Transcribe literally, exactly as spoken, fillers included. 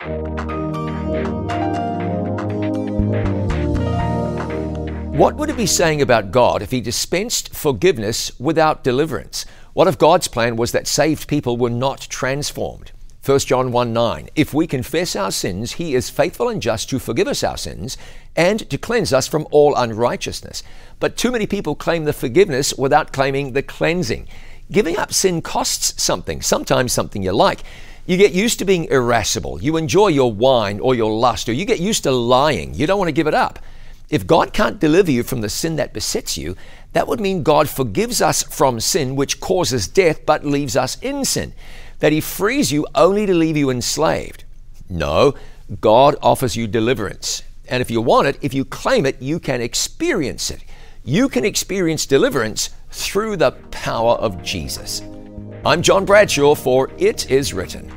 What would it be saying about God if he dispensed forgiveness without deliverance? What if God's plan was that saved people were not transformed? First John one nine, if we confess our sins, he is faithful and just to forgive us our sins and to cleanse us from all unrighteousness. But too many people claim the forgiveness without claiming the cleansing. Giving up sin costs something, sometimes something you like. You get used to being irascible. You enjoy your wine or your lust, or you get used to lying. You don't want to give it up. If God can't deliver you from the sin that besets you, that would mean God forgives us from sin, which causes death but leaves us in sin. That he frees you only to leave you enslaved. No, God offers you deliverance. And if you want it, if you claim it, you can experience it. You can experience deliverance through the power of Jesus. I'm John Bradshaw for It Is Written.